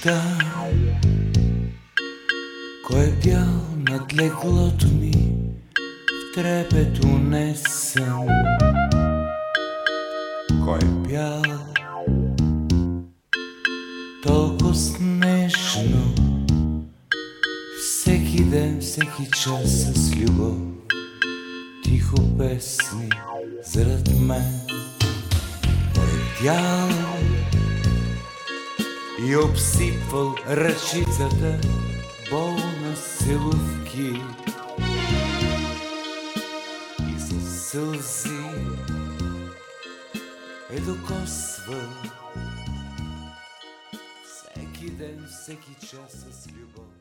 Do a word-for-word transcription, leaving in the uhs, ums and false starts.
нощта, кой е бял над леглото ми, в трепет унесен. Кой е бял толкова снежно, всеки ден, всеки час с любов, тихо песни зарад мен. Кой е бял и обсипвал ръчицата болна силовки и със сълзи е докосвал всеки ден, всеки час с любов.